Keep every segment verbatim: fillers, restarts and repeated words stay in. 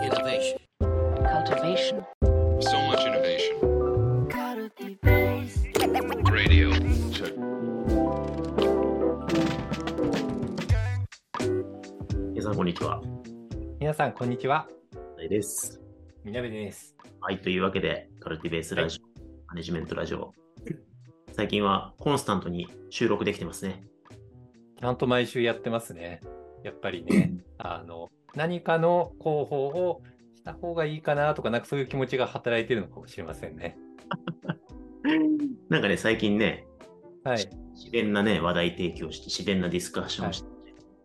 Innovation. Cultivation. So much innovation. Radio. Check. 皆さんこんにちは。 皆さんこんにちは。 大です。 みなべです。 はい、というわけでカルティベースラジオ、はい、マネジメントラジオ。最近はコンスタントに収録できてますね。 ちゃんと毎週やってますね。やっぱりね、あの何かの広報をした方がいいかなとか、なんかそういう気持ちが働いてるのかもしれませんね。 なんかね、最近ね、 はい、 自然なね、話題提供して、自然なディスカッションをして、はい、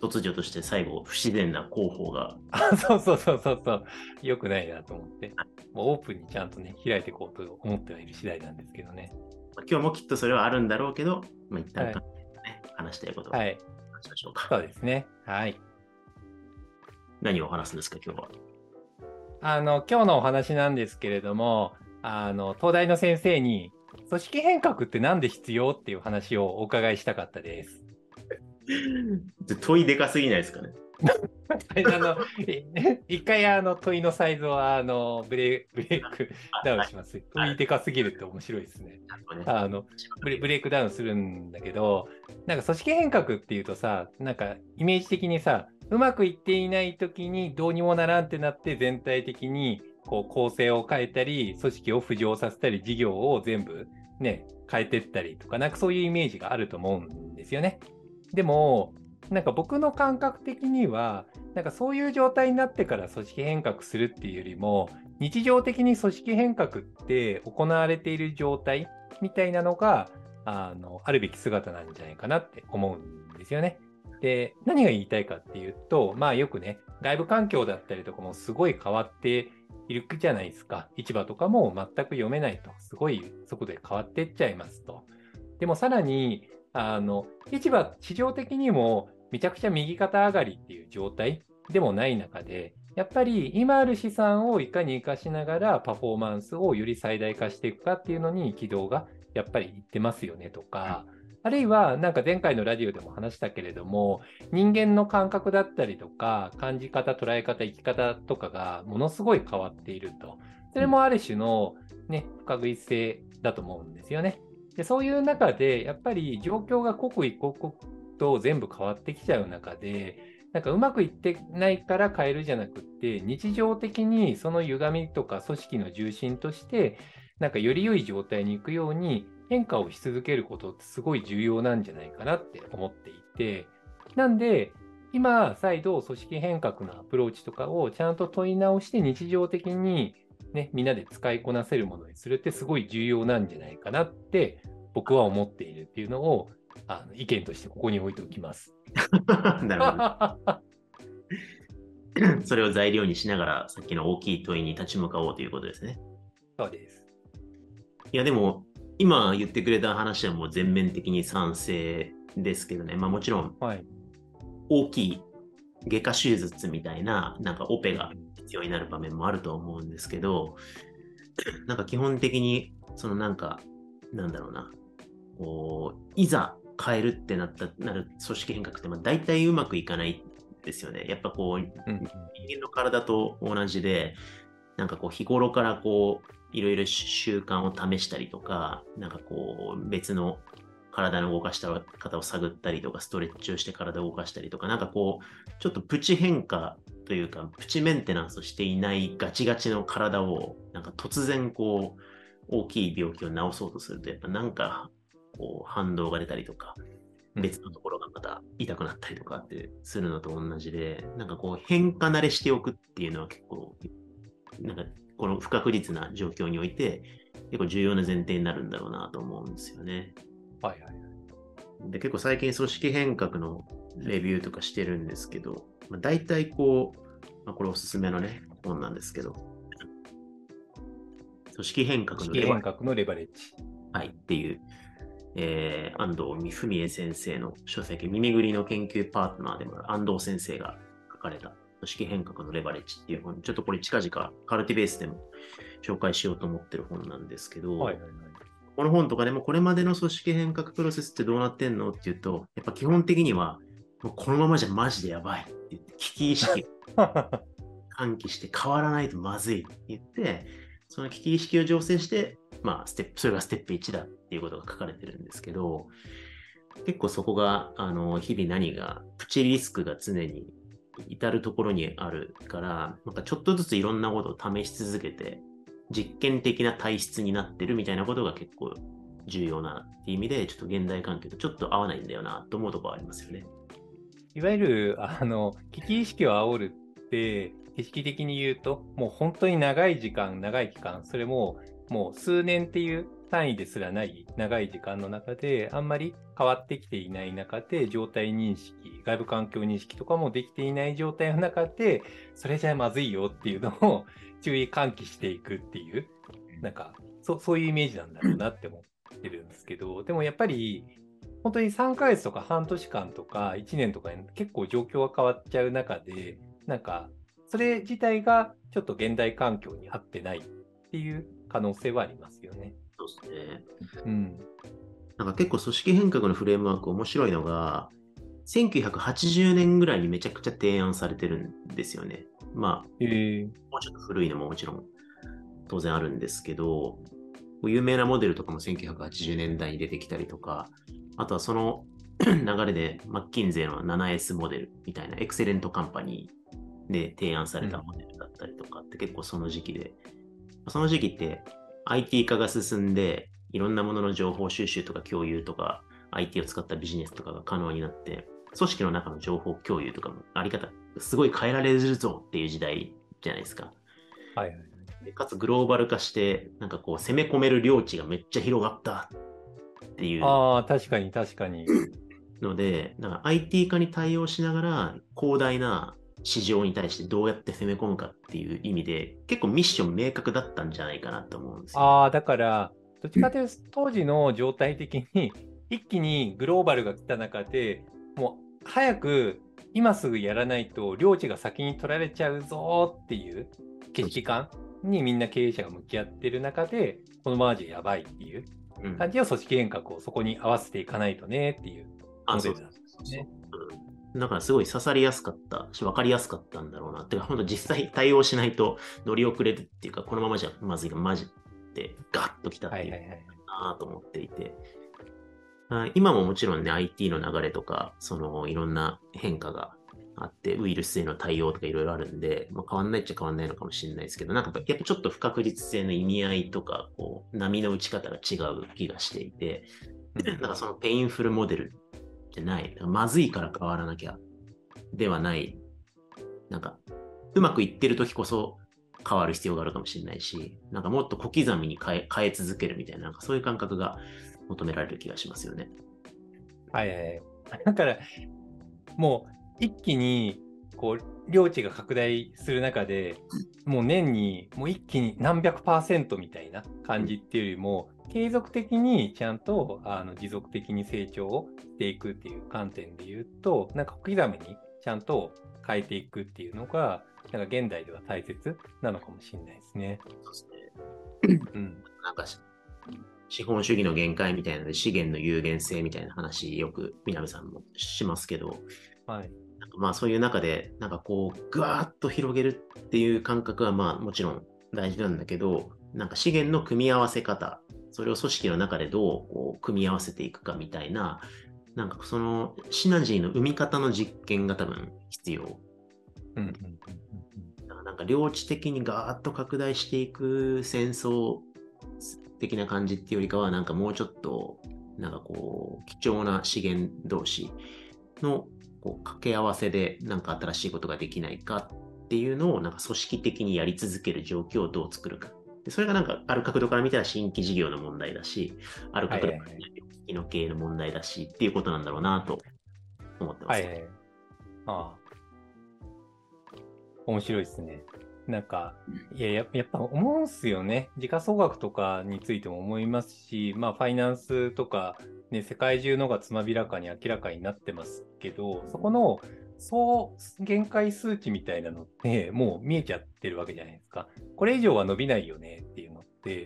突如として最後、不自然な広報が。 あ、そうそうそうそうそう、よくないなと思って、もうオープンにちゃんとね、開いていこうと思ってはいる次第なんですけどね。 今日もきっとそれはあるんだろうけど、まあ、一旦、ね、はい、話したいことを話しましょうか。 そうですね。はい。 何を話すんですか、今日は。 あの、今日のお話なんですけれども、あの、東大の先生に、組織変革ってなんで必要っていう話をお伺いしたかったです。 問いでかすぎないですかね。 あの一回あの問いのサイズをあのブレブレイクダウンします。問いでかすぎるって面白いですね。あのブレブレイクダウンするんだけど、なんか組織変革っていうとさ、なんかイメージ的にさ、うまくいっていない時にどうにもならんってなって全体的にこう構成を変えたり、組織を浮上させたり、事業を全部ね変えていったりとか、なんかそういうイメージがあると思うんですよね。でもなんか僕の感覚的には、なんかそういう状態になってから組織変革するっていうよりも、日常的に組織変革って行われている状態みたいなのが、あの、あるべき姿なんじゃないかなって思うんですよね。で、何が言いたいかっていうと、まあよくね、外部環境だったりとかもすごい変わっているじゃないですか。市場とかも全く読めないと、すごい速度で変わっていっちゃいますと。でもさらに、あの、市場、市場的にも、めちゃくちゃ右肩上がりっていう状態でもない中で、やっぱり今ある資産をいかに生かしながらパフォーマンスをより最大化していくかっていうのに軌道がやっぱりいってますよねとか、あるいはなんか前回のラジオでも話したけれども、人間の感覚だったりとか感じ方、捉え方、生き方とかがものすごい変わっていると。それもある種のね、不確実性だと思うんですよね。でそういう中でやっぱり状況が刻一刻と全部変わってきちゃう中で、なんかうまくいってないから変えるじゃなくって、日常的にその歪みとか組織の重心として、なんかより良い状態に行くように変化をし続けることってすごい重要なんじゃないかなって思っていて、なんで今再度組織変革のアプローチとかをちゃんと問い直して日常的にね、みんなで使いこなせるものにするってすごい重要なんじゃないかなって僕は思っているっていうのをあの意見としてここに置いておきます。 なるほど。それを材料にしながらさっきの大きい問いに立ち向かおうということですね。 そうです。 いやでも今言ってくれた話はもう全面的に賛成ですけどね。まあもちろん大きい外科手術みたいななんかオペが必要になる場面もあると思うんですけど、なんか基本的にそのなんかなんだろうな、こういざ変えるってなったなる組織変革ってまあ大体うまくいかないですよね。やっぱこう、うん、人間の体と同じで、なんかこう日頃からこういろいろ習慣を試したりとか、なんかこう別の体の動かした方を探ったりとか、ストレッチをして体を動かしたりとか、なんかこうちょっとプチ変化というかプチメンテナンスをしていないガチガチの体をなんか突然こう大きい病気を治そうとするとやっぱなんかこう反動が出たりとか、別のところがまた痛くなったりとかってするのと同じで、なんかこう変化慣れしておくっていうのは結構、なんかこの不確実な状況において結構重要な前提になるんだろうなと思うんですよね。 はいはいはい。 で結構最近組織変革のレビューとかしてるんですけど、まあ、大体こう、まあ、これおすすめのね、本なんですけど、組織変革のレバ変革のレバレッジ。 はい、っていう、えー、安藤文江先生の書籍、耳ぐりの研究パートナーでもある安藤先生が書かれた組織変革のレバレッジっていう本、ちょっとこれ近々カルティベースでも紹介しようと思ってる本なんですけど、はいはいはい、この本とかでもこれまでの組織変革プロセスってどうなってんのっていうと、やっぱ基本的にはもうこのままじゃマジでやばいって言って危機意識喚起して変わらないとまずいって言って、その危機意識を醸成して、まあ、ステップ、それがステップいちだっていうことが書かれてるんですけど、結構そこが、あの、日々何が、プチリスクが常に至るところにあるから、なんかちょっとずついろんなことを試し続けて、実験的な体質になってるみたいなことが結構重要なっていう意味で、ちょっと現代環境とちょっと合わないんだよなと思うところはありますよね。 いわゆる、あの、危機意識を煽るって、意識的に言うと、もう本当に長い時間、長い期間、それももう数年っていう単位ですらない長い時間の中で、あんまり変わってきていない中で、状態認識、外部環境認識とかもできていない状態の中で、それじゃまずいよっていうのを注意喚起していくっていう、なんか、そ、そういうイメージなんだろうなって思ってるんですけど、でもやっぱり、本当にさんかげつとか半年間とかいちねんとかに結構状況が変わっちゃう中で、なんか、それ自体がちょっと現代環境に合ってないっていう可能性はありますよね。 そうですね。 うん。 なんか結構組織変革のフレームワーク面白いのが、せんきゅうひゃくはちじゅうねんぐらいにめちゃくちゃ提案されてるんですよね。まあ、 えー、 もうちょっと古いのももちろん当然あるんですけど、有名なモデルとかもせんきゅうひゃくはちじゅうねんだいに出てきたりとか、あとはその流れでマッキンゼーの ナナエス モデルみたいなエクセレントカンパニーで提案されたモデルだったりとかって結構その時期で、その時期って アイティー 化が進んで、いろんなものの情報収集とか共有とか アイティー を使ったビジネスとかが可能になって、組織の中の情報共有とかもあり方すごい変えられるぞっていう時代じゃないですか。 はいはい。 でかつグローバル化して、なんかこう攻め込める領地がめっちゃ広がったっていうああ、確かに確かに。 ので、なんか アイティー 化に対応しながら広大な市場に対してどうやって攻め込むかっていう意味で、結構ミッション明確だったんじゃないかなと思うんですよ、ね。 ああ、だから、どっちかというと当時の状態的に一気にグローバルが来た中で、もう早く今すぐやらないと領地が先に取られちゃうぞっていう危機感にみんな経営者が向き合ってる中で、このままじゃやばいっていう感じの組織変革をそこに合わせていかないとねっていうモデルなんですね。 だからすごい刺さりやすかったし、分かりやすかったんだろうな。てか、本当実際対応しないと乗り遅れるっていうか、このままじゃまずいがマジでガッときたっていうなと思っていて、はいはいはい、今ももちろんね、アイティー の流れとか、そのいろんな変化があって、ウイルスへの対応とかいろいろあるんで、まあ、変わんないっちゃ変わんないのかもしれないですけど、なんかやっぱちょっと不確実性の意味合いとか、こう、波の打ち方が違う気がしていて、なんかそのペインフルモデルじゃない、まずいから変わらなきゃではない、なんか、うまくいってる時こそ変わる必要があるかもしれないし、なんかもっと小刻みに変え、変え続けるみたいな、なんかそういう感覚が求められる気がしますよね。 はいはい。だから、もう一気に、こう、領地が拡大する中で、もう年に、もう一気に何百パーセントみたいな感じっていうよりも、継続的にちゃんとあの持続的に成長をしていくっていう観点で言うと、なんか小刻みにちゃんと変えていくっていうのが、なんか現代では大切なのかもしれないですね。 そうですね。 うん。 なんか資本主義の限界みたいなので資源の有限性みたいな話よく南さんもしますけど、 はい。 なんかまあそういう中でなんかこうぐわーっと広げるっていう感覚はまあもちろん大事なんだけど、なんか資源の組み合わせ方、それを組織の中でどうこう組み合わせていくかみたいな、なんかそのシナジーの生み方の実験が多分必要。 うんうんうんうん、なんか領地的にガーッと拡大していく戦争的な感じっていうよりかは、なんかもうちょっとなんかこう貴重な資源同士のこう掛け合わせでなんか新しいことができないかっていうのをなんか組織的にやり続ける状況をどう作るか。でそれがなんかある角度から見たら新規事業の問題だし、ある角度から見たら機器の経営の問題だしっていうことなんだろうなと思ってます。 はいはい。ああ。面白いですね。なんか、いや、ややっぱ思うんすよね。時価総額とかについても思いますし、まあ、ファイナンスとか、ね、世界中のがつまびらかに明らかになってますけど、そこの総限界数値みたいなのって、もう見えちゃってるわけじゃないですか。これ以上は伸びないよねっていうのって、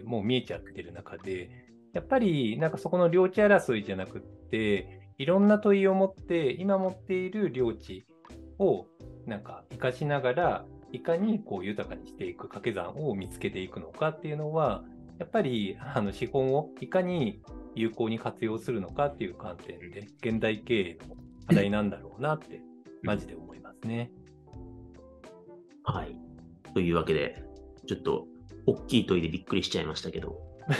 もう見えちゃってる中で、やっぱり、なんかそこの領地争いじゃなくって、いろんな問いを持って、今持っている領地を、なんか活かしながら、 いかにこう豊かにしていく掛け算を見つけていくのかっていうのは、やっぱりあの資本をいかに有効に活用するのかっていう観点で、現代経営の課題なんだろうなって、マジで思いますね。 はい。というわけで、ちょっと大きい問いでびっくりしちゃいましたけど。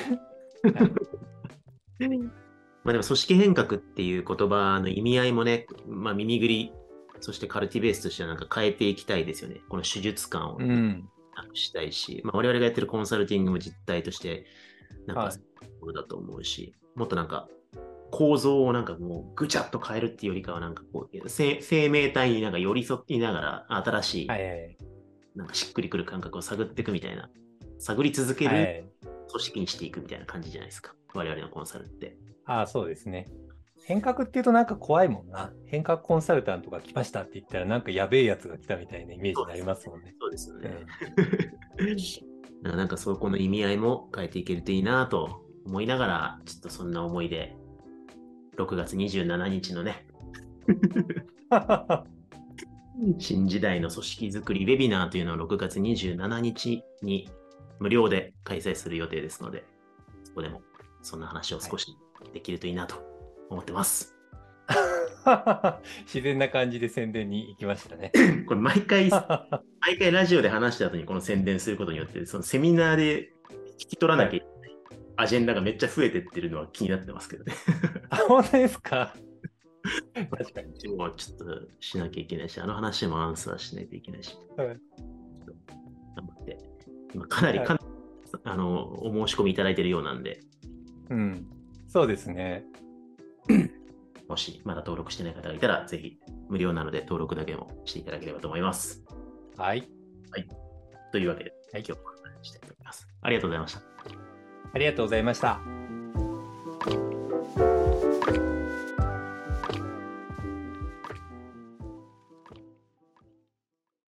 まあでも組織変革っていう言葉の意味合いもね、まあ耳ぐり、そしてカルティベースとしてはなんか変えていきたいですよね。この手術感をなくしたいし、うん、まあ我々がやってるコンサルティングも実態として、なんかそういうところだと思うし、はい、もっとなんか構造をなんかもうぐちゃっと変えるっていうよりかはなんかこう生命体になんか寄り添いながら新しい、はいはい、なんかしっくりくる感覚を探っていくみたいな、探り続ける組織にしていくみたいな感じじゃないですか。我々のコンサルって。 ああ、そうですね。変革っていうとなんか怖いもんな。変革コンサルタントが来ましたって言ったらなんかやべえやつが来たみたいなイメージになりますもんね。 そうですよね。うん、なんかそこの意味合いも変えていけるといいなと思いながら、ちょっとそんな思いで、ろくがつにじゅうしちにちのね、新時代の組織づくりウェビナーというのをろくがつにじゅうしちにちに無料で開催する予定ですので、そこでもそんな話を少しできるといいなと思ってます。 はい、自然な感じで宣伝に行きましたね。 これ毎回、毎回ラジオで話した後にこの宣伝することによって、そのセミナーで聞き取らなきゃいけないアジェンダがめっちゃ増えてってるのは気になってますけどね。 あ、本当ですか？ 確かに。もうちょっとしなきゃいけないし、あの話もアンサーしないといけないし。はい、頑張って。今かなりかなり、はい、あのお申し込みいただいているようなんで。 うん。そうですね。 もしまだ登録してない方がいたら、ぜひ無料なので登録だけもしていただければと思います。 はい。 はい。というわけで、はい、今日もお話ししたいと思います。ありがとうございました。 ありがとうございました。